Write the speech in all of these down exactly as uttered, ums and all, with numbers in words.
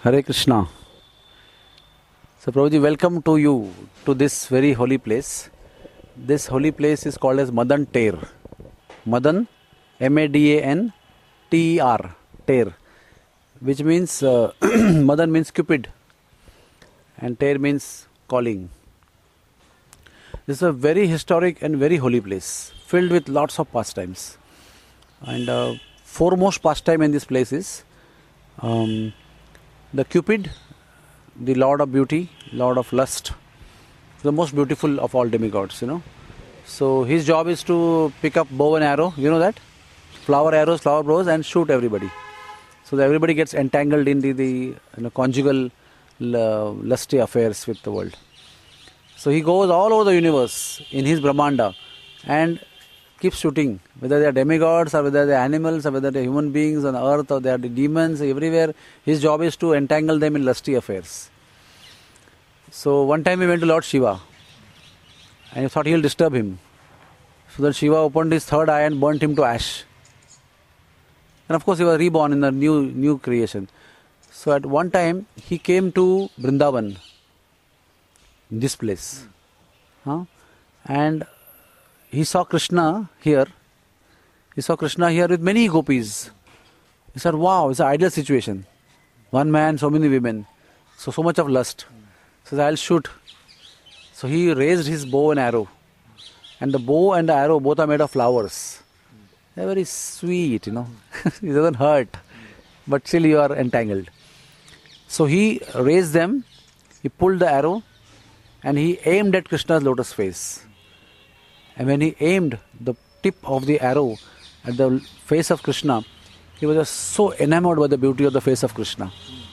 Hare Krishna. So Prabhuji, welcome to you to this very holy place. This holy place is called as Madan Ter. Madan, M A D A N T E R, Ter, which means, uh, Madan means Cupid and Ter means calling. This is a very historic and very holy place, filled with lots of pastimes. And uh, foremost pastime in this place is um, the Cupid, the Lord of Beauty, Lord of Lust, the most beautiful of all demigods, you know. So his job is to pick up bow and arrow, you know that? Flower arrows, flower bows, and shoot everybody. So that everybody gets entangled in the, the you know, conjugal uh, lusty affairs with the world. So he goes all over the universe in his Brahmanda and keeps shooting, whether they are demigods or whether they are animals or whether they are human beings on earth or they are the demons, everywhere. His job is to entangle them in lusty affairs. So one time he went to Lord Shiva and he thought he will disturb him. So then Shiva opened his third eye and burnt him to ash. And of course he was reborn in the new new creation. So at one time he came to Vrindavan, this place. Huh? And he saw Krishna here. He saw Krishna here with many gopis. He said, wow, it's an ideal situation. One man, so many women. So, so much of lust. He says, I'll shoot. So he raised his bow and arrow. And the bow and the arrow both are made of flowers. They're very sweet, you know. It doesn't hurt. But still you are entangled. So he raised them. He pulled the arrow. And he aimed at Krishna's lotus face. And when he aimed the tip of the arrow at the face of Krishna, he was just so enamored by the beauty of the face of Krishna.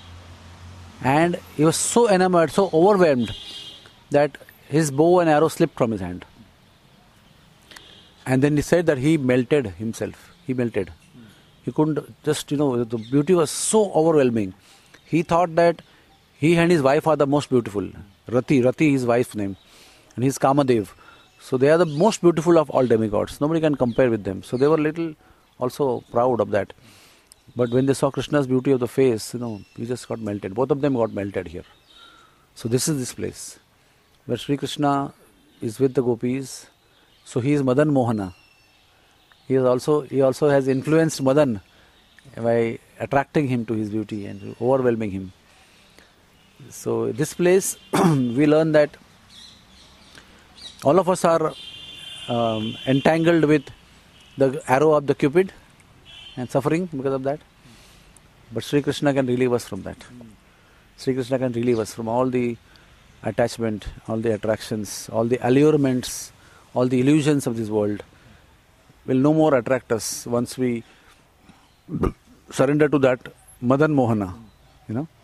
And he was so enamored, so overwhelmed, that his bow and arrow slipped from his hand. And then he said that he melted himself. He melted. He couldn't just, you know, the beauty was so overwhelming. He thought that he and his wife are the most beautiful. Rati, Rati is his wife's name. And he's Kamadev. So they are the most beautiful of all demigods. Nobody can compare with them. So they were little also proud of that. But when they saw Krishna's beauty of the face, you know, he just got melted. Both of them got melted here. So this is this place where Sri Krishna is with the gopis. So he is Madan Mohana. He is also he also has influenced Madan by attracting him to his beauty and overwhelming him. So this place we learn that all of us are um, entangled with the arrow of the Cupid and suffering because of that. But Sri Krishna can relieve us from that. Mm. Sri Krishna can relieve us from all the attachment, all the attractions, all the allurements, all the illusions of this world. Will no more attract us once we surrender to that Madan Mohana, you know.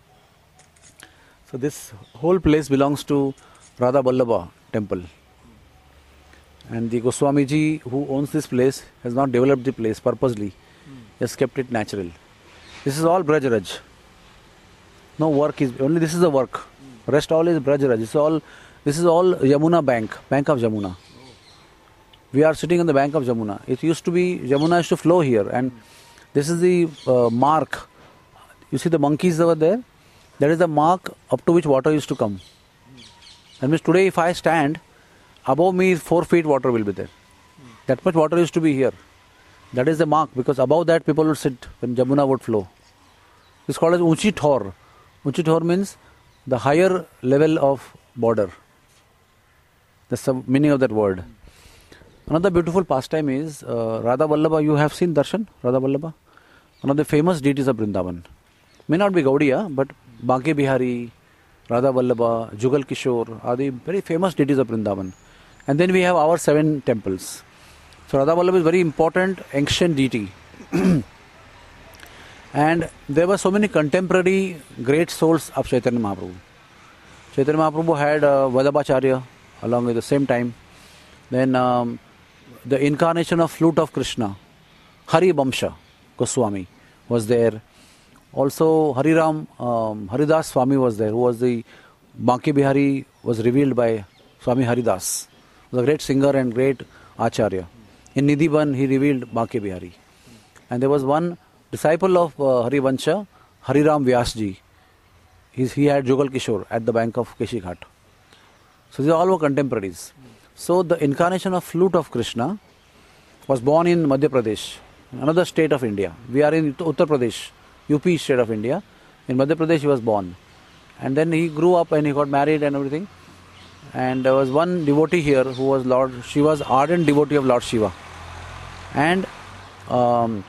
So this whole place belongs to Radha Vallabha temple. And the Goswamiji who owns this place has not developed the place purposely. Mm. He has kept it natural. This is all Brajaraj. No work is, only this is the work. Mm. Rest all is Brajaraj. This is all, this is all Yamuna bank, bank of Jamuna. Oh. We are sitting on the bank of Jamuna. It used to be, Jamuna used to flow here. And mm. this is the uh, mark. You see the monkeys over there? That is the mark up to which water used to come. Mm. That means today if I stand, above me is four feet water will be there. Mm. That much water used to be here. That is the mark, because above that people would sit when Jamuna would flow. It's called as Unchi Thor. Unchi Thor means the higher level of border. That's the meaning of that word. Mm. Another beautiful pastime is uh, Radha Vallabha. You have seen Darshan, Radha Vallabha? One of the famous deities of Vrindavan. May not be Gaudiya, but Banke Bihari, Radha Vallabha, Jugal Kishore are the very famous deities of Vrindavan. And then we have our seven temples. So Radha Vallabha is very important, ancient deity. And there were so many contemporary great souls of Chaitanya Mahaprabhu. Chaitanya Mahaprabhu had uh, Vallabhacharya along with the same time. Then um, the incarnation of flute of Krishna, Hari Vamsha Goswami was there. Also Hariram, um, Haridas Swami was there, who was the Banke Bihari, was revealed by Swami Haridas. He was a great singer and great Acharya. In Nidhiban he revealed Banke Bihari. And there was one disciple of uh, Harivansha, Hariram Vyasji. He's, he had Jugal Kishore at the bank of Keshi Ghat. So they all were contemporaries. So the incarnation of flute of Krishna was born in Madhya Pradesh, another state of India. We are in Uttar Pradesh, U P state of India. In Madhya Pradesh he was born. And then he grew up and he got married and everything. And there was one devotee here who was Lord, she was ardent devotee of Lord Shiva. And um,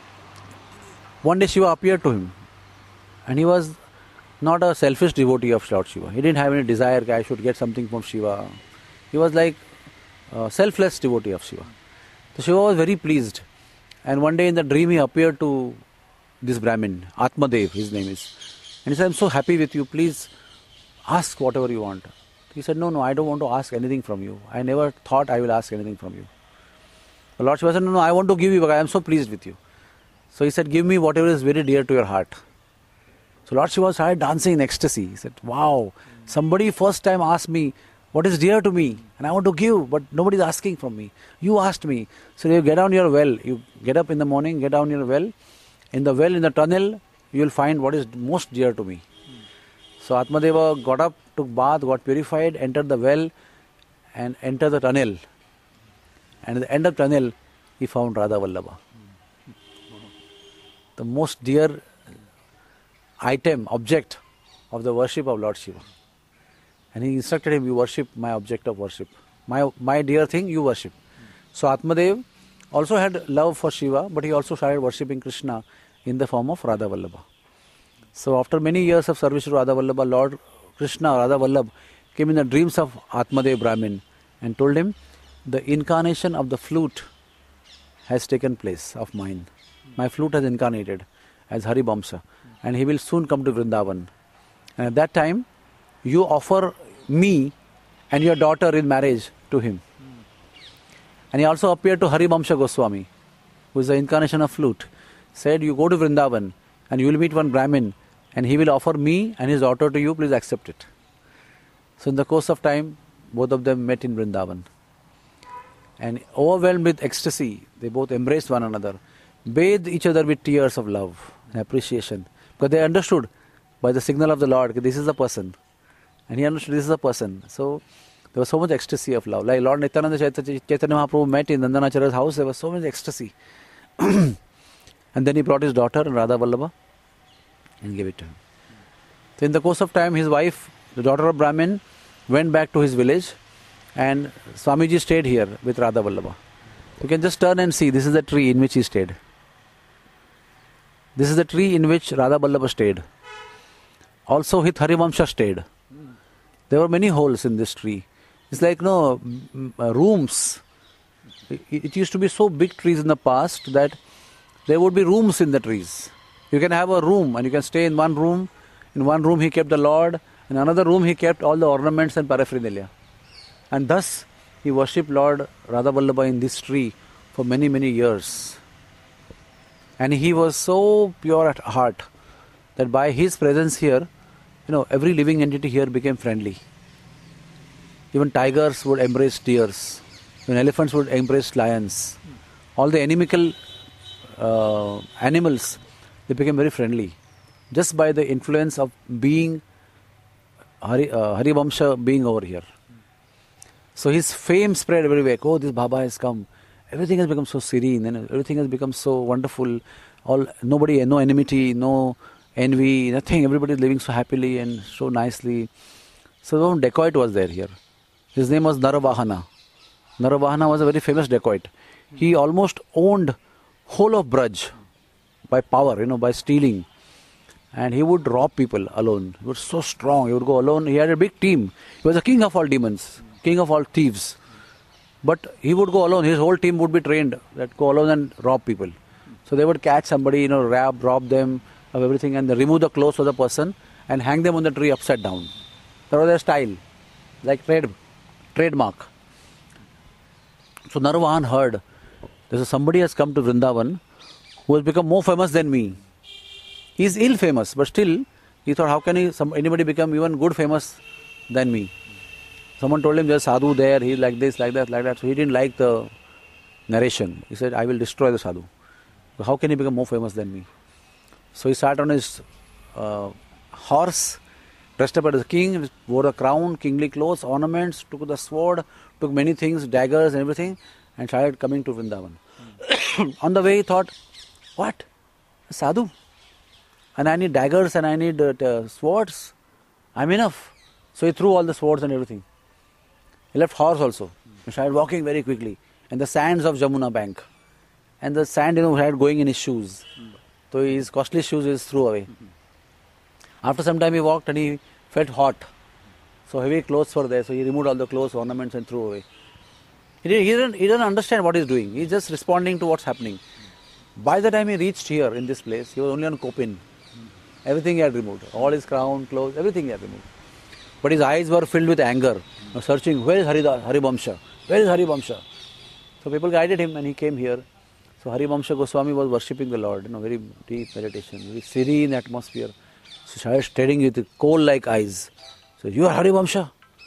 one day Shiva appeared to him. And he was not a selfish devotee of Lord Shiva. He didn't have any desire that I should get something from Shiva. He was like a selfless devotee of Shiva. So Shiva was very pleased. And one day in the dream he appeared to this Brahmin, Atmadev, his name is. And he said, I'm so happy with you, please ask whatever you want. He said, no, no, I don't want to ask anything from you. I never thought I will ask anything from you. The Lord Shiva said, no, no, I want to give you, but I am so pleased with you. So he said, give me whatever is very dear to your heart. So Lord Shiva started dancing in ecstasy. He said, wow, somebody first time asked me what is dear to me and I want to give, but nobody is asking from me. You asked me. So you get down your well, you get up in the morning, get down your well. In the well, in the tunnel, you will find what is most dear to me. Hmm. So Atmadeva got up, took bath, got purified, entered the well and entered the tunnel. And at the end of the tunnel, he found Radha Vallabha. Hmm. The most dear item, object of the worship of Lord Shiva. And he instructed him, you worship my object of worship. My, my dear thing, you worship. Hmm. So Atmadev also had love for Shiva, but he also started worshipping Krishna in the form of Radha Vallabha. So after many years of service to Radha Vallabha, Lord Krishna, Radha Vallabha, came in the dreams of Atmadev Brahmin and told him, the incarnation of the flute has taken place of mine. My flute has incarnated as Haribamsa and he will soon come to Vrindavan. And at that time, you offer me and your daughter in marriage to him. And he also appeared to Haribamsa Goswami, who is the incarnation of flute. Said, you go to Vrindavan and you will meet one Brahmin and he will offer me and his daughter to you, please accept it. So in the course of time, both of them met in Vrindavan. And overwhelmed with ecstasy, they both embraced one another, bathed each other with tears of love and appreciation. Because they understood by the signal of the Lord, this is the person. And he understood this is the person. So there was so much ecstasy of love. Like Lord Nityananda Chaitanya Mahaprabhu met in Nandanacharya's house, there was so much ecstasy. And then he brought his daughter, Radha Vallabha, and gave it to him. So in the course of time, his wife, the daughter of Brahmin, went back to his village and Swamiji stayed here with Radha Vallabha. You can just turn and see, this is the tree in which he stayed. This is the tree in which Radha Vallabha stayed. Also Hit Harivamsha stayed. There were many holes in this tree. It's like, no, rooms. It used to be so big trees in the past that there would be rooms in the trees. You can have a room and you can stay in one room. In one room he kept the Lord. In another room he kept all the ornaments and paraphernalia. And thus he worshipped Lord Radha Vallabha in this tree for many, many years. And he was so pure at heart that by his presence here, you know, every living entity here became friendly. Even tigers would embrace deers. Even elephants would embrace lions. All the inimical uh, animals, they became very friendly. Just by the influence of being Hari, uh, Harivamsha being over here. So his fame spread everywhere. Oh, this Baba has come. Everything has become so serene and everything has become so wonderful. All nobody, no enmity, no envy, nothing. Everybody is living so happily and so nicely. So one dacoit was there here. His name was Naravahana. Naravahana was a very famous dacoit. He almost owned whole of Braj by power, you know, by stealing. And he would rob people alone. He was so strong. He would go alone. He had a big team. He was the king of all demons, king of all thieves. But he would go alone. His whole team would be trained that go alone and rob people. So they would catch somebody, you know, rob, rob them of everything and they remove the clothes of the person and hang them on the tree upside down. That was their style, like trade, trademark. So Narvahan heard, there's somebody has come to Vrindavan who has become more famous than me. He is ill famous, but still he thought, how can he, some, anybody become even good famous than me? Someone told him there's sadhu there, he's like this, like that, like that. So he didn't like the narration. He said, I will destroy the sadhu. So how can he become more famous than me? So he sat on his uh, horse dressed up as a king, wore a crown, kingly clothes, ornaments, took the sword, took many things, daggers and everything, and started coming to Vrindavan. Mm. On the way he thought, what? A sadhu? And I need daggers and I need uh, uh, swords. I'm enough. So he threw all the swords and everything. He left horse also. He started walking very quickly. And the sands of Jamuna bank. And the sand, you know, had going in his shoes. Mm. So his costly shoes he threw away. Mm-hmm. After some time he walked and he felt hot. So heavy clothes were there. So he removed all the clothes, ornaments and threw away. He didn't, he didn't, he didn't understand what he's doing. He's just responding to what's happening. Mm. By the time he reached here in this place, he was only on Kopin. Mm. Everything he had removed. All his crown, clothes, everything he had removed. But his eyes were filled with anger. Mm. Searching, where is Harida, Haribamsha? Where is Haribamsha? So people guided him and he came here. So Haribamsha Goswami was worshipping the Lord, you know, very deep meditation, very serene atmosphere. So started staring with coal-like eyes. So, you are Haribamsha?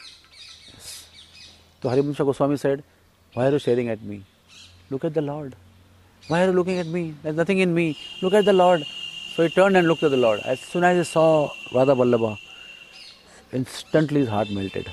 Yes. So Haribamsha Goswami said, why are you staring at me? Look at the Lord. Why are you looking at me? There's nothing in me. Look at the Lord. So he turned and looked at the Lord. As soon as he saw Radha Vallabha, instantly his heart melted.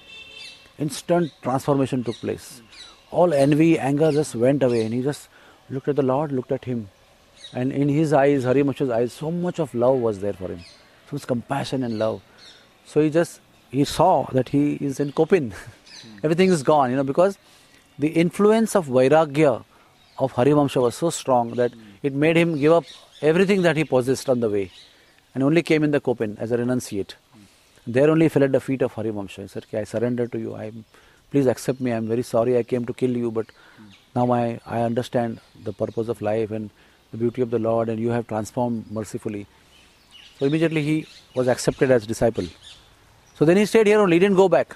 Instant transformation took place. All envy, anger just went away and he just looked at the Lord, looked at him. And in his eyes, Haribamsha's eyes, so much of love was there for him. So much compassion and love. So he just, he saw that he is in Kopin. Mm. Everything is gone, you know, because the influence of Vairagya of Haribamsha was so strong that mm. it made him give up everything that he possessed on the way. And only came in the Kopin as a renunciate. Mm. There only he fell at the feet of Haribamsha. He said, okay, I surrender to you. I, please accept me. I am very sorry I came to kill you, but mm. now I, I understand the purpose of life and the beauty of the Lord, and you have transformed mercifully. So immediately he was accepted as disciple. So then he stayed here only, he didn't go back.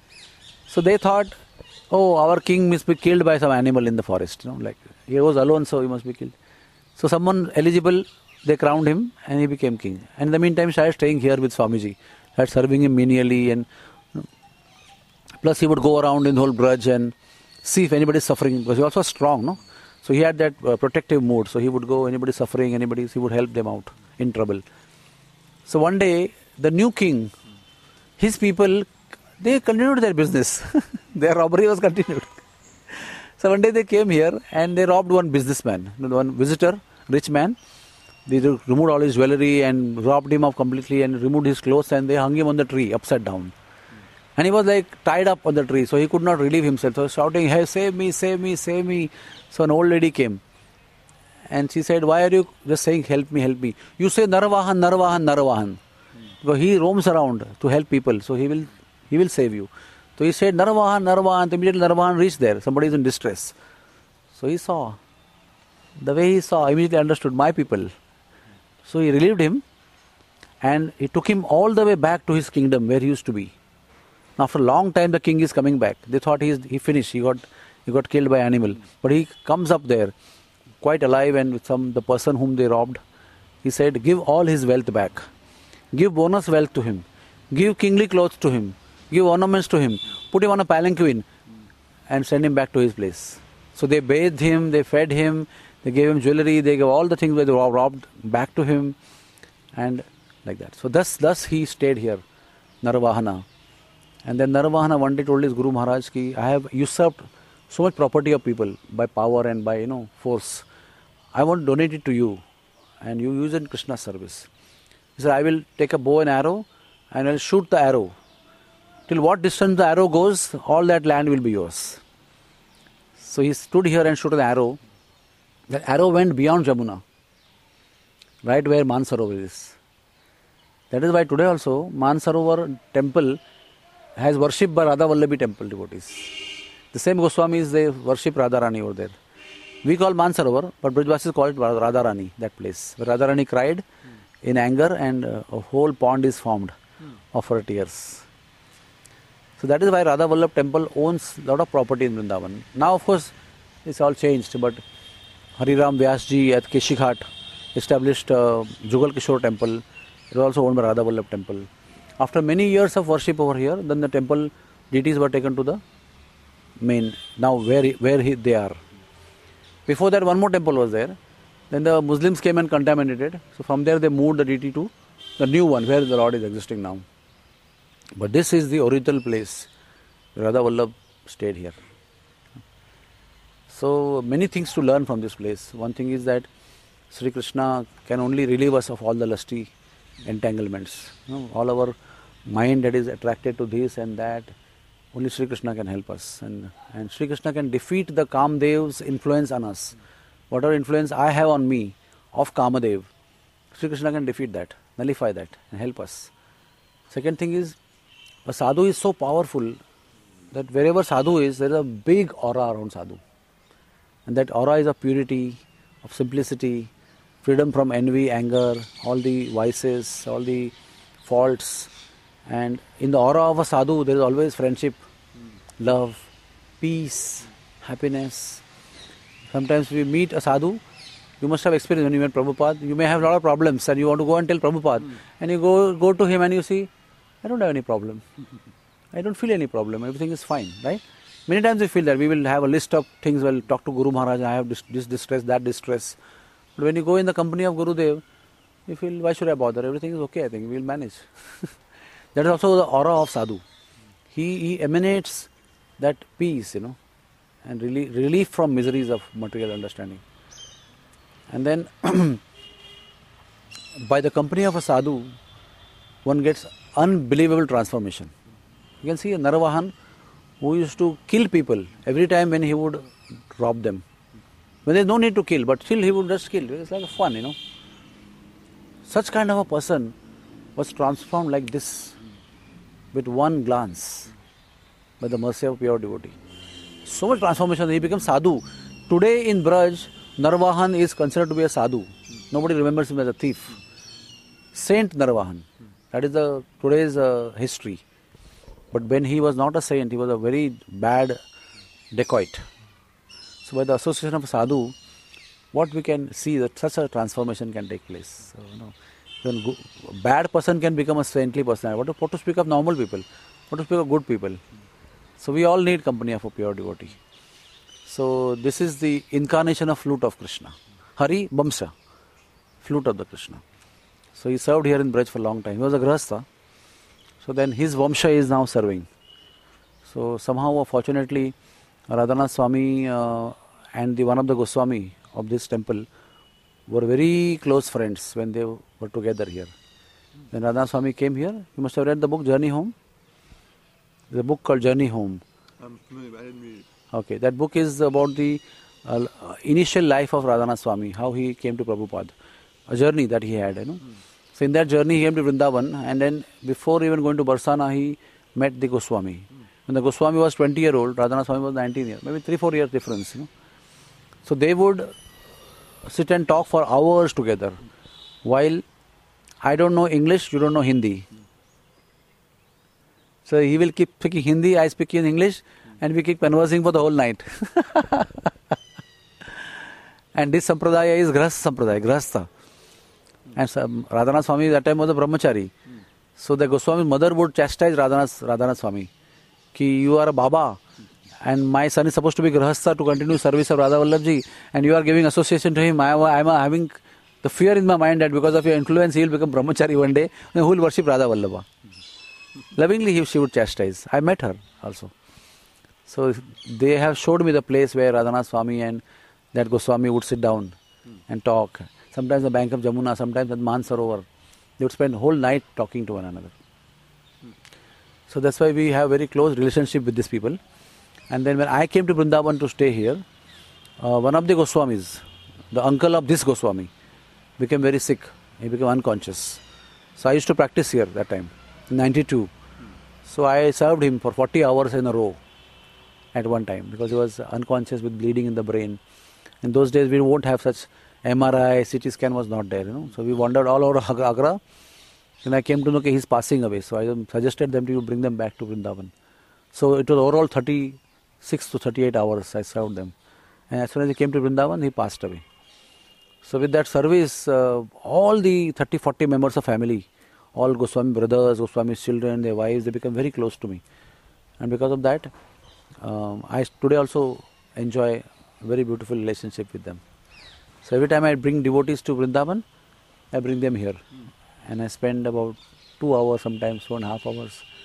So they thought, oh, our king must be killed by some animal in the forest. You know, like he was alone, so he must be killed. So someone eligible, they crowned him and he became king. And in the meantime, he started staying here with Swamiji, started serving him menially, and you know, plus he would go around in the whole Braj and see if anybody is suffering, because he also was strong, no? So he had that uh, protective mood. So he would go, anybody suffering, anybody, he would help them out in trouble. So one day, the new king, his people, they continued their business. Their robbery was continued. So one day they came here and they robbed one businessman, one visitor, rich man. They removed all his jewelry and robbed him off completely and removed his clothes, and they hung him on the tree upside down. And he was like tied up on the tree, so he could not relieve himself. So he was shouting, hey, save me, save me, save me. So an old lady came and she said, why are you just saying help me, help me? You say Naravahan, Naravahan, Naravahan. Because he roams around to help people, so he will he will save you. So he said Naravahan, Naravahan. So immediately Naravahan reached there. Somebody is in distress. So he saw. The way he saw, immediately understood, my people. So he relieved him and he took him all the way back to his kingdom where he used to be. After a long time the king is coming back. They thought he is, he finished, he got he got killed by animal. But he comes up there quite alive, and with some the person whom they robbed, he said, give all his wealth back. Give bonus wealth to him. Give kingly clothes to him. Give ornaments to him. Put him on a palanquin and send him back to his place. So they bathed him, they fed him, they gave him jewelry, they gave all the things that they were robbed back to him, and like that. So thus, thus he stayed here, Naravahana. And then Naravahana one day told his Guru Maharaj ki, I have usurped so much property of people by power and by, you know, force. I want to donate it to you and you use it in Krishna's service. He said, I will take a bow and arrow and I will shoot the arrow. Till what distance the arrow goes, all that land will be yours. So he stood here and shot an arrow. That arrow went beyond Jamuna, right where Mansarovar is. That is why today also Mansarovar temple has worshipped by Radha Vallabhi temple devotees. The same Goswamis, they worship Radharani over there. We call Mansarovar, but Brajvasis call it Radharani, that place. Where Radharani cried mm. in anger, and uh, a whole pond is formed mm. of her tears. So that is why Radha Vallabh temple owns a lot of property in Vrindavan. Now of course it's all changed, but Hariram Vyasji at Keshighat established uh, Jugal Kishore temple. It was also owned by Radha Vallabh temple. After many years of worship over here, then the temple deities were taken to the main, now where where he, they are. Before that one more temple was there. Then the Muslims came and contaminated. So from there they moved the deity to the new one where the Lord is existing now. But this is the original place. Radha Vallabh stayed here. So many things to learn from this place. One thing is that Sri Krishna can only relieve us of all the lusty entanglements. You know, all our mind that is attracted to this and that, only Sri Krishna can help us. And, and Sri Krishna can defeat the Kamdev's influence on us. Whatever influence I have on me of Kamadev, Sri Krishna can defeat that, nullify that and help us. Second thing is, a sadhu is so powerful that wherever sadhu is, there is a big aura around sadhu. And that aura is of purity, of simplicity, freedom from envy, anger, all the vices, all the faults. And in the aura of a sadhu, there is always friendship, love, peace, happiness. Sometimes we meet a sadhu, you must have experienced when you met Prabhupada, you may have a lot of problems and you want to go and tell Prabhupada. Mm. And you go, go to him and you see, I don't have any problem. I don't feel any problem. Everything is fine, right? Many times we feel that we will have a list of things. Well, talk to Guru Maharaj. I have this, this distress, that distress. But when you go in the company of Gurudev, you feel, why should I bother? Everything is okay. I think we will manage. That is also the aura of sadhu. He, he emanates that peace, you know, and relief, relief from miseries of material understanding. And then, by the company of a sadhu, one gets unbelievable transformation. You can see a Naravahan who used to kill people every time when he would rob them. When there is no need to kill, but still he would just kill. It's like fun, you know. Such kind of a person was transformed like this with one glance by the mercy of pure devotee. So much transformation, he becomes sadhu. Today in Braj, Naravahan is considered to be a sadhu. Nobody remembers him as a thief. Saint Naravahan. That is the today's uh, history. But when he was not a saint, he was a very bad dacoit. So by the association of a sadhu, what we can see that such a transformation can take place. So, you know, when go, a bad person can become a saintly person. What to, what to speak of normal people? What to speak of good people? So we all need company of a pure devotee. So this is the incarnation of flute of Krishna. Hari Bamsa, flute of the Krishna. So he served here in Braj for a long time. He was a Grahastha. So then his Vamsha is now serving. So somehow, fortunately, Radhanath Swami uh, and the one of the Goswami of this temple were very close friends when they were together here. When Radhanath Swami came here, you must have read the book Journey Home. There's a book called Journey Home. I'm familiar, but I didn't read it. Okay, that book is about the uh, initial life of Radhanath Swami, how he came to Prabhupada, a journey that he had, you know. Hmm. So in that journey he came to Vrindavan, and then before even going to Barsana, he met the Goswami. Hmm. When the Goswami was twenty year old, Radhanath Swami was nineteen years, maybe three, four years difference, you know. So they would sit and talk for hours together, while I don't know English, you don't know Hindi. So he will keep speaking Hindi, I speak in English, and we keep conversing for the whole night. And this sampradaya is Grahastha sampradaya, Grahastha. And um, Radhanath Swami that time was a brahmachari. So the Goswami's mother would chastise Radhanath, Radhanath Swami. Ki you are a Baba, and my son is supposed to be Grahastha to continue service of Radha Vallabhji, and you are giving association to him. I am having the fear in my mind that because of your influence, he will become brahmachari one day, and who will worship Radha Vallabha. Lovingly he, she would chastise. I met her also. So they have showed me the place where Radhanath Swami and that Goswami would sit down and talk. Sometimes on the bank of Jamuna, sometimes at Mansarovar. They would spend the whole night talking to one another. So that's why we have very close relationship with these people. And then when I came to Vrindavan to stay here, uh, one of the Goswamis, the uncle of this Goswami, became very sick. He became unconscious. So I used to practice here that time, in ninety-two. So I served him for forty hours in a row at one time because he was unconscious with bleeding in the brain. In those days we won't have such M R I, C T scan was not there, you know. So we wandered all over Agra. Then I came to know that he's passing away. So I suggested them to bring them back to Vrindavan. So it was overall thirty-six to thirty-eight hours I served them. And as soon as he came to Vrindavan, he passed away. So with that service, uh, all the thirty, forty members of family, all Goswami brothers, Goswami's children, their wives, they become very close to me. And because of that, um, I today also enjoy a very beautiful relationship with them. So every time I bring devotees to Vrindavan, I bring them here. Mm. And I spend about two hours, sometimes two and a half hours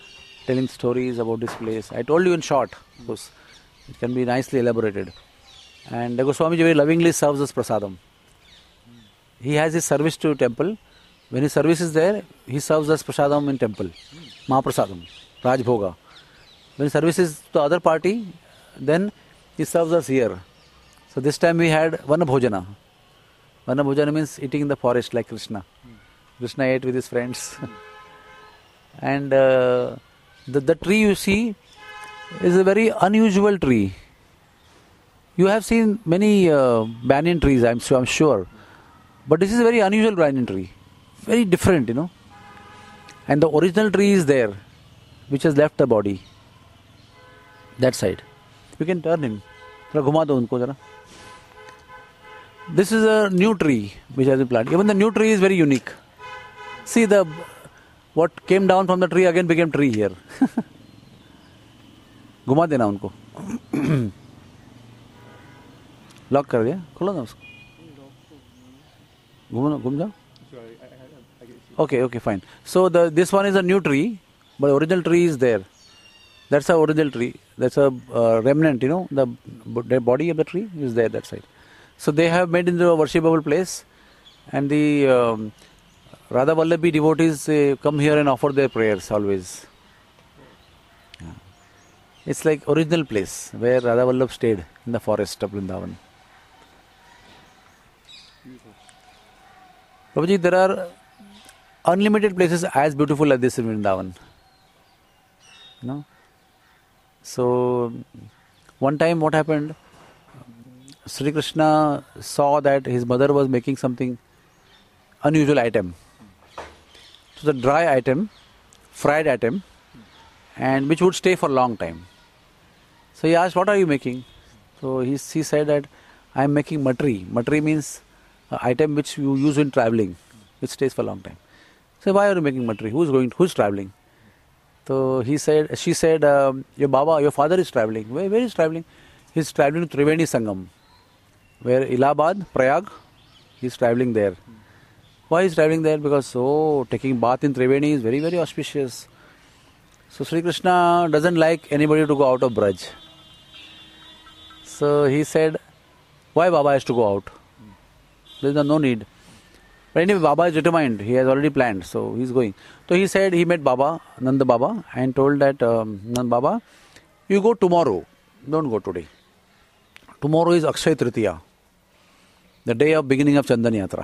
telling stories about this place. I told you in short, of course. It can be nicely elaborated. And Goswamiji very lovingly serves us prasadam. He has his service to temple. When his service is there, he serves us prasadam in temple. Mahaprasadam, Raj Bhoga. When service is to the other party, then he serves us here. So this time we had Vana Bhojana. Vana Bhojana means eating in the forest like Krishna. Krishna ate with his friends. And uh, the, the tree you see is a very unusual tree. You have seen many uh, banyan trees, I'm, I'm sure. But this is a very unusual banyan tree. Very different, you know. And the original tree is there, which has left the body. That side. You can turn him. This is a new tree which has been planted. Even the new tree is very unique. See, the what came down from the tree again became tree here. घुमा देना उनको. Lock कर दिया. खोलो ना उसको. घूम घूम जाओ. Okay, okay, fine. So the this one is a new tree, but the original tree is there. That's a original tree. That's a uh, remnant, you know. The, the body of the tree is there that side. So they have made into a worshipable place, and the um, Radha Vallabhi devotees uh, come here and offer their prayers always. Yeah. It's like original place where Radha Vallabh stayed in the forest of Vrindavan. Prabhuji, there are unlimited places as beautiful as this in Vrindavan. You know? So, one time what happened, Sri Krishna saw that his mother was making something unusual item. So the dry item, fried item, and which would stay for a long time. So he asked, what are you making? So he, he said that I am making matri. Matri means an item which you use in traveling, which stays for a long time. So why are you making matri? Who's going? Who's traveling? So he said, she said, um, your Baba, your father is traveling. Where, where is traveling? He's traveling to Triveni Sangam, where Allahabad, Prayag, he's traveling there. Why is traveling there? Because so taking bath in Triveni is very, very auspicious. So Sri Krishna doesn't like anybody to go out of Braj. So he said, why Baba has to go out? There is no need. But anyway, Baba is determined. He has already planned. So he is going. So he said, he met Baba, Nanda Baba, and told that, um, Nanda Baba, you go tomorrow. Don't go today. Tomorrow is Akshay Tritiya, the day of beginning of Chandan Yatra.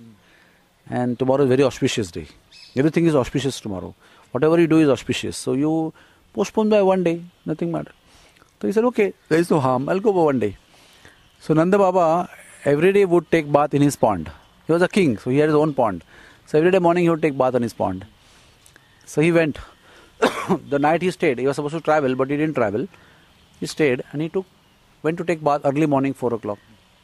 And tomorrow is a very auspicious day. Everything is auspicious tomorrow. Whatever you do is auspicious. So you postpone by one day. Nothing matter. So he said, okay, there is no harm. I'll go for one day. So Nanda Baba every day would take bath in his pond. He was a king, so he had his own pond. So every day morning he would take bath on his pond. So he went. The night he stayed. He was supposed to travel, but he didn't travel. He stayed and he took went to take bath early morning, four o'clock.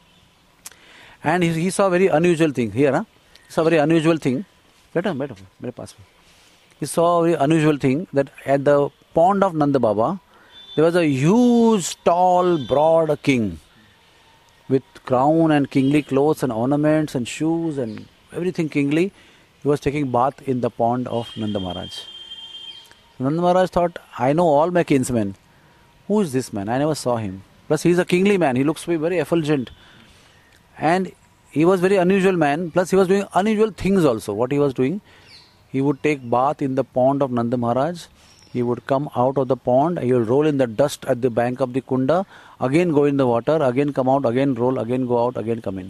And he, he saw a very unusual thing. Here, huh? He saw a very unusual thing. Better, better, better pass. He saw a very unusual thing that at the pond of Nanda Baba, there was a huge, tall, broad king with crown and kingly clothes and ornaments and shoes and everything kingly. He was taking bath in the pond of Nanda Maharaj. Nanda Maharaj thought, I know all my kinsmen. Who is this man? I never saw him. Plus he is a kingly man. He looks to be very effulgent. And he was very unusual man. Plus he was doing unusual things also. What he was doing? He would take bath in the pond of Nanda Maharaj. He would come out of the pond. He will roll in the dust at the bank of the Kunda. Again go in the water. Again come out. Again roll. Again go out. Again come in.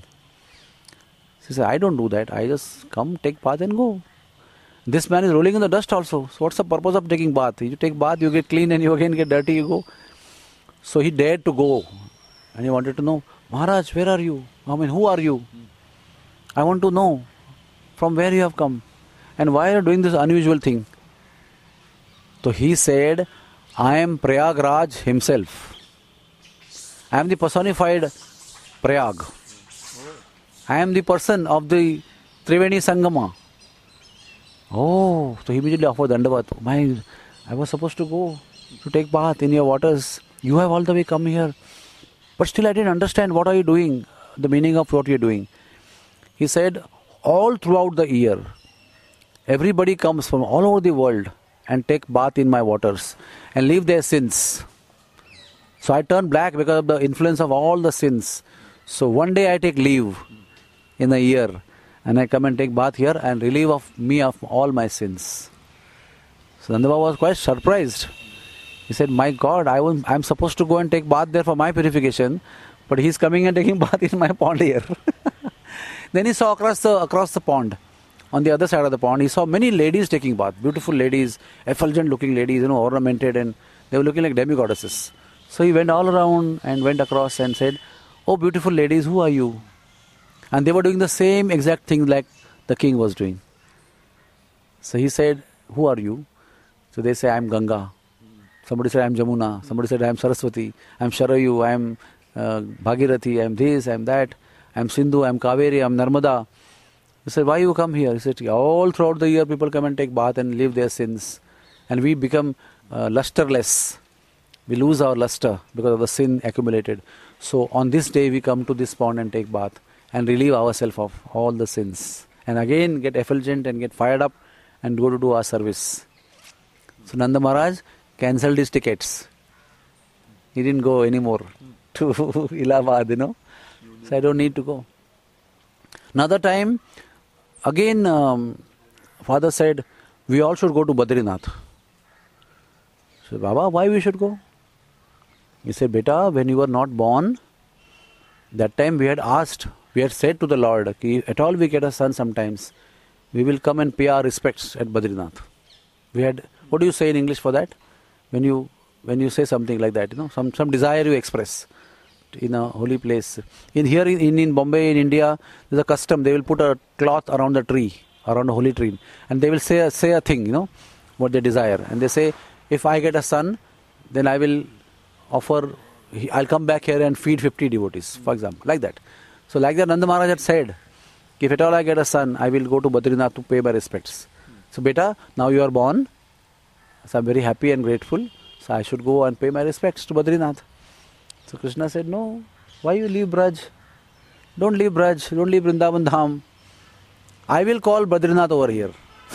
He said, I don't do that. I just come, take bath and go. This man is rolling in the dust also. So what's the purpose of taking bath? You take bath, you get clean and you again get dirty, you go. So he dared to go. And he wanted to know, Maharaj, where are you? I mean, who are you? I want to know from where you have come. And why are you doing this unusual thing? So he said, I am Prayagraj himself. I am the personified Prayag. I am the person of the Triveni Sangama. Oh, so he immediately offered Dandavat. My, I was supposed to go to take bath in your waters. You have all the way come here. But still I didn't understand what are you doing, the meaning of what you are doing. He said, all throughout the year, everybody comes from all over the world and take bath in my waters and leave their sins. So I turn black because of the influence of all the sins. So one day I take leave in a year and I come and take bath here and relieve of me of all my sins. So Nanda Baba was quite surprised. He said, my God, I was, I'm supposed to go and take bath there for my purification, but he's coming and taking bath in my pond here. Then he saw across the, across the pond, on the other side of the pond, he saw many ladies taking bath, beautiful ladies, effulgent looking ladies, you know, ornamented, and they were looking like demigoddesses. So he went all around and went across and said, oh beautiful ladies, who are you? And they were doing the same exact thing like the king was doing. So he said, who are you? So they say, I am Ganga. Somebody said, I am Jamuna. Somebody said, I am Saraswati. I am Sharayu. I am uh, Bhagirathi. I am this, I am that. I am Sindhu. I am Kaveri. I am Narmada. He said, why you come here? He said, all throughout the year people come and take bath and leave their sins. And we become uh, lusterless. We lose our luster because of the sin accumulated. So on this day we come to this pond and take bath and relieve ourselves of all the sins. And again get effulgent and get fired up and go to do our service. So Nanda Maharaj cancelled his tickets. He didn't go anymore to Allahabad, you know. So I don't need to go. Another time, again um, father said, we all should go to Badrinath. So Baba, why we should go? He said, Beta, when you were not born, that time we had asked, we had said to the Lord, if at all we get a son sometimes, we will come and pay our respects at Badrinath. We had, what do you say in English for that? When you when you say something like that, you know, some, some desire you express in a holy place. In here in, in Bombay, in India, there's a custom, they will put a cloth around the tree, around a holy tree, and they will say a, say a thing, you know, what they desire. And they say, if I get a son, then I will offer, I'll come back here and feed fifty devotees, for example, like that. So like that Nanda Maharaj had said, if at all I get a son, I will go to Badrinath to pay my respects. So beta, now you are born, so I'm very happy and grateful, so I should go and pay my respects to Badrinath. So Krishna said, no, why you leave Braj? Don't leave Braj, don't leave Vrindavan Dham. I will call Badrinath over here.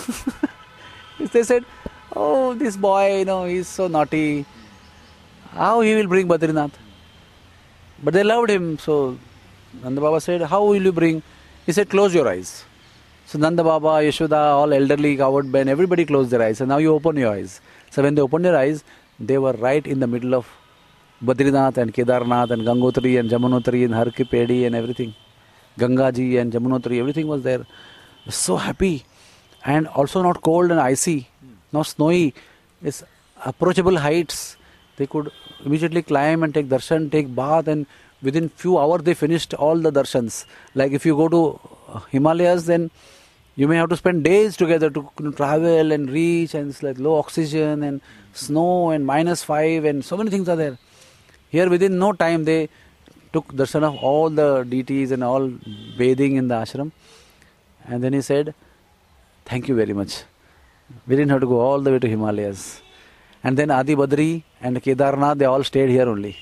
They said, oh, this boy, you know, he's so naughty. How he will bring Badrinath? But they loved him. So Nanda Baba said, how will you bring? He said, close your eyes. So Nanda Baba, Yashoda, all elderly, coward men, everybody closed their eyes. And now you open your eyes. So when they opened their eyes, they were right in the middle of Badrinath and Kedarnath and Gangotri and Jamunotri and Har Ki Pedi and everything. Gangaji and Jamunotri, everything was there. So happy. And also not cold and icy, not snowy. It's approachable heights. They could immediately climb and take darshan, take bath, and within few hours they finished all the darshans. Like if you go to Himalayas, then you may have to spend days together to travel and reach, and it's like low oxygen and snow and minus five and so many things are there. Here within no time they took darshan of all the deities and all bathing in the ashram. And then he said, thank you very much. We didn't have to go all the way to Himalayas. And then Adi Badri and Kedarnath, they all stayed here only.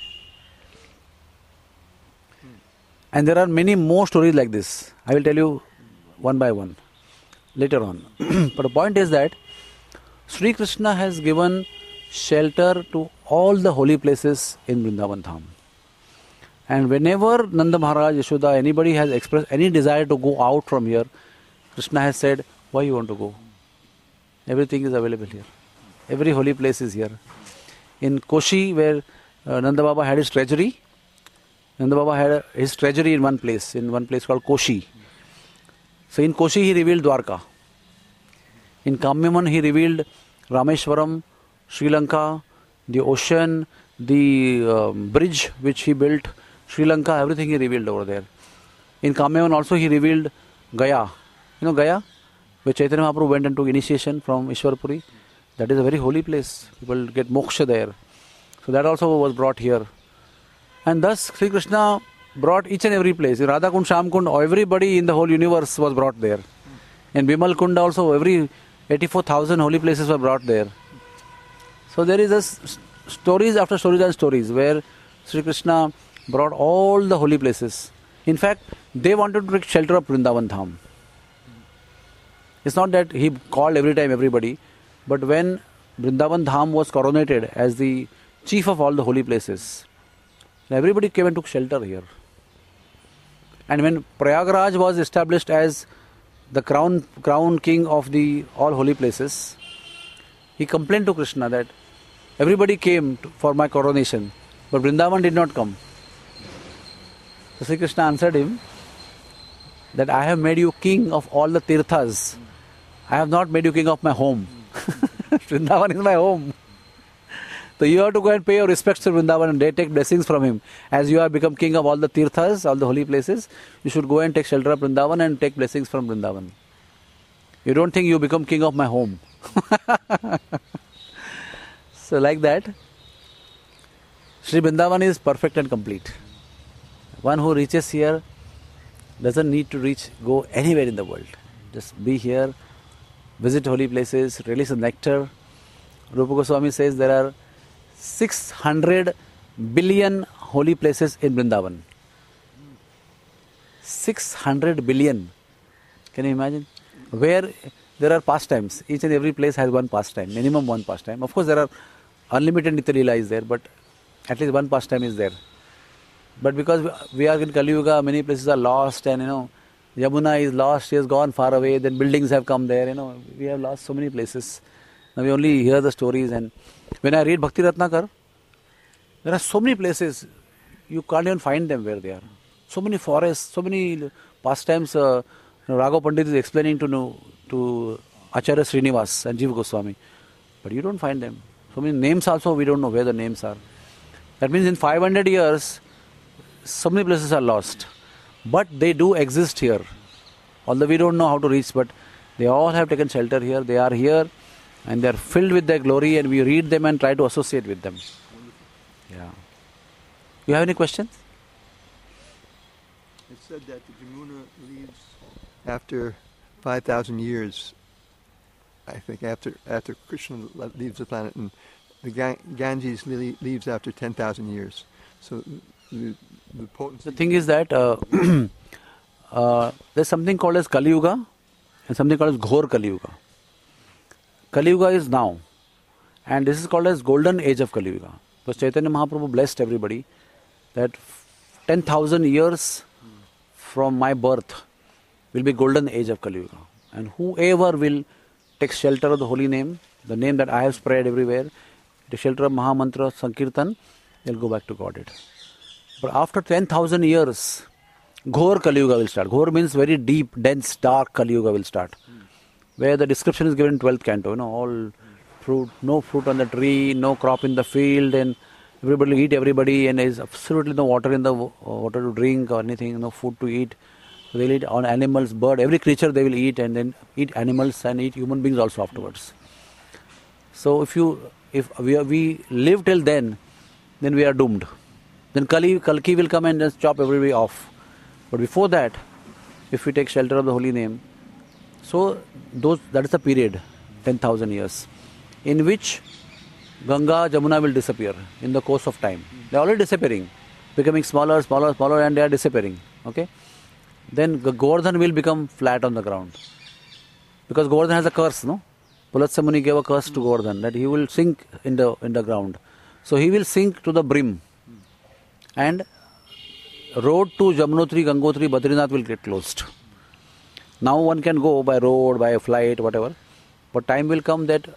And there are many more stories like this. I will tell you one by one later on. But the point is that Sri Krishna has given shelter to all the holy places in Vrindavan Dham. And whenever Nanda Maharaj, Yashoda, anybody has expressed any desire to go out from here, Krishna has said, why you want to go? Everything is available here. Every holy place is here. In Koshi, where uh, Nanda Baba had his treasury, Nanda Baba had a, his treasury in one place, in one place called Koshi. So in Koshi he revealed Dwarka. In Kamyaman he revealed Rameshwaram, Sri Lanka, the ocean, the um, bridge which he built, Sri Lanka, everything he revealed over there. In Kamyaman also he revealed Gaya. You know Gaya? Where Chaitanya Mahaprabhu went and took initiation from Ishwarpuri. That is a very holy place. People get moksha there. So that also was brought here. And thus Sri Krishna brought each and every place. In Radha Kund, Sham Kund, everybody in the whole universe was brought there. In Bimal Kund also, every eighty-four thousand holy places were brought there. So there is a s- stories after stories and stories where Sri Krishna brought all the holy places. In fact, they wanted to take shelter of Vrindavan Dham. It's not that he called every time everybody, but when Vrindavan Dham was coronated as the chief of all the holy places. And everybody came and took shelter here. And when Prayagraj was established as the crown crown king of the all holy places, he complained to Krishna that everybody came to, for my coronation, but Vrindavan did not come. So Sri Krishna answered him that I have made you king of all the tirthas. I have not made you king of my home. Vrindavan is my home. So you have to go and pay your respects to Vrindavan and they take blessings from him. As you have become king of all the tirthas, all the holy places, you should go and take shelter of Vrindavan and take blessings from Vrindavan. You don't think you become king of my home. So like that, Sri Vrindavan is perfect and complete. One who reaches here doesn't need to reach, go anywhere in the world. Just be here, visit holy places, release the nectar. Rupa Goswami says there are six hundred billion holy places in Vrindavan. six hundred billion. Can you imagine? Where there are pastimes. Each and every place has one pastime, minimum one pastime. Of course there are unlimited Nitya Leela is there, but at least one pastime is there. But because we are in Kali Yuga, many places are lost, and you know, Yamuna is lost, she has gone far away, then buildings have come there, you know, we have lost so many places. Now we only hear the stories, and when I read Bhakti Ratnakar, there are so many places, you can't even find them where they are. So many forests, so many pastimes. Uh, you know, Raghav Pandit is explaining to know, to Acharya Srinivas and Jiva Goswami, but you don't find them. So many names also, we don't know where the names are. That means in five hundred years, so many places are lost. But they do exist here. Although we don't know how to reach, but they all have taken shelter here. They are here and they are filled with their glory, and we read them and try to associate with them. Yeah. You have any questions? It said that the Jamuna leaves after five thousand years. I think after after Krishna leaves the planet, and the Ganges leaves after ten thousand years. So the, the potency... The thing is that uh, uh, there's something called as Kali Yuga and something called as Ghor Kali Yuga. Kali Yuga is now, and this is called as Golden Age of Kali Yuga. So Chaitanya Mahaprabhu blessed everybody that ten thousand years from my birth will be Golden Age of Kali Yuga. And whoever will take shelter of the holy name, the name that I have spread everywhere, the shelter of Mahamantra Sankirtan, they'll go back to Godhead. But after ten thousand years, Ghor Kali Yuga will start. Ghor means very deep, dense, dark Kali Yuga will start. Mm. Where the description is given in twelfth canto, you know, all mm. fruit, no fruit on the tree, no crop in the field, and everybody will eat everybody, and there is absolutely no water in the water to drink or anything, no food to eat. So they'll eat on animals, bird, every creature they will eat, and then eat animals and eat human beings also afterwards. So if you, if we, are, we live till then, then we are doomed. Then Kali, Kalki will come and just chop everybody off. But before that, if we take shelter of the holy name, so those that is the period, ten thousand years, in which Ganga, Jamuna will disappear in the course of time. They are already disappearing, becoming smaller, smaller, smaller, and they are disappearing. Okay? Then Govardhan will become flat on the ground. Because Govardhan has a curse, no? Pulatsa Muni gave a curse to Govardhan that he will sink in the in the ground. So he will sink to the brim. And road to Jamunotri, Gangotri, Badrinath will get closed. Now one can go by road, by flight, whatever. But time will come that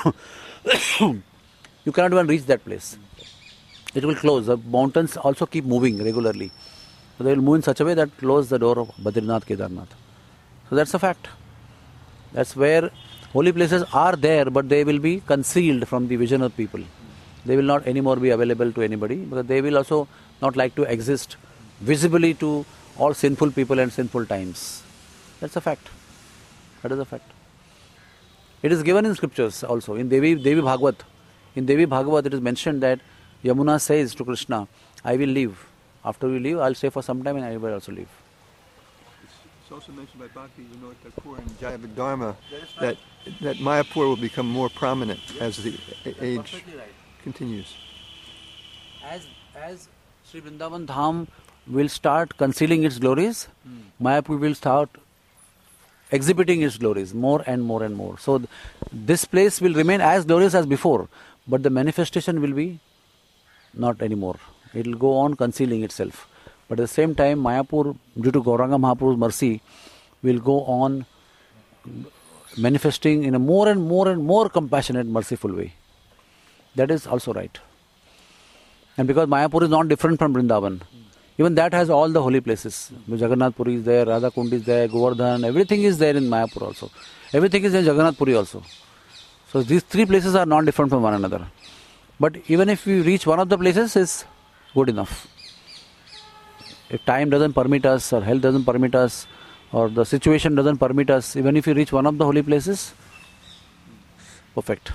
you cannot even reach that place. It will close. The mountains also keep moving regularly. So they will move in such a way that close the door of Badrinath, Kedarnath. So that's a fact. That's where holy places are there, but they will be concealed from the vision of people. They will not anymore be available to anybody, because they will also not like to exist visibly to all sinful people and sinful times. That's a fact. That is a fact. It is given in scriptures also. In Devi, Devi Bhagavad, in Devi Bhagavad it is mentioned that Yamuna says to Krishna, I will leave. After you leave, I will stay for some time and I will also leave. It's also mentioned by Bhakti Vinod Thakur and Jayabhadharma that, that Mayapur will become more prominent as the age right. continues. As, as Sri Vrindavan Dham will start concealing its glories, hmm. Mayapur will start exhibiting its glories more and more and more. So th- this place will remain as glorious as before, but the manifestation will be not anymore. It will go on concealing itself. But at the same time, Mayapur, due to Gauranga Mahaprabhu's mercy, will go on manifesting in a more and more and more compassionate, merciful way. That is also right. And because Mayapur is not different from Vrindavan, even that has all the holy places. Jagannath Puri is there, Radha Kund is there, Govardhan, everything is there in Mayapur also. Everything is in Jagannath Puri also. So these three places are not different from one another. But even if we reach one of the places, is good enough. If time doesn't permit us, or health doesn't permit us, or the situation doesn't permit us, even if we reach one of the holy places, perfect.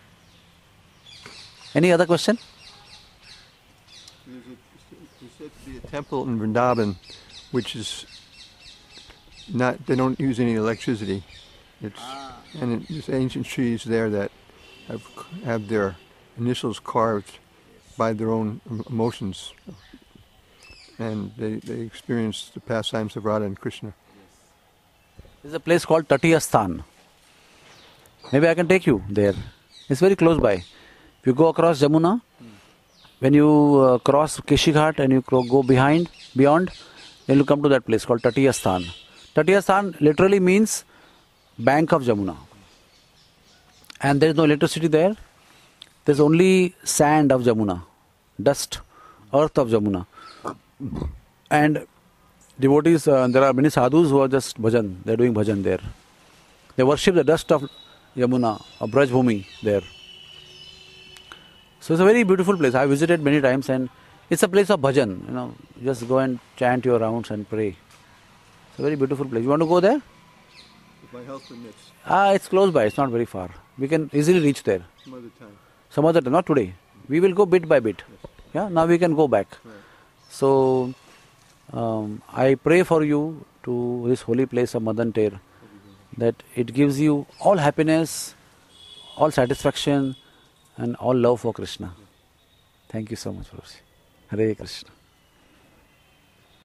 Any other question? There's said to be a temple in Vrindavan, which is not, they don't use any electricity. It's, ah. And it, there's ancient trees there that have, have their initials carved by their own emotions. And they, they experience the pastimes of Radha and Krishna. There's a place called Tatiyasthan. Maybe I can take you there. It's very close by. If you go across Jamuna, when you uh, cross Keshi Ghat and you go behind, beyond, then you come to that place called Tatiyasthan. Tatiyasthan literally means bank of Jamuna. And there is no electricity there. There's only sand of Jamuna, dust, earth of Jamuna. And devotees, uh, there are many sadhus who are just bhajan. They are doing bhajan there. They worship the dust of Yamuna, or Braj Bhumi there. So it's a very beautiful place. I visited many times, and it's a place of bhajan. You know, just go and chant your rounds and pray. It's a very beautiful place. You want to go there? If my health permits. Ah, it's close by. It's not very far. We can easily reach there. Some other time. Some other time, not today. We will go bit by bit. Yes. Yeah. Now we can go back. Right. So um, I pray for you to this holy place of Madan Ter, that it gives you all happiness, all satisfaction, and all love for Krishna. Thank you so much, Prabhuji. Hare Krishna.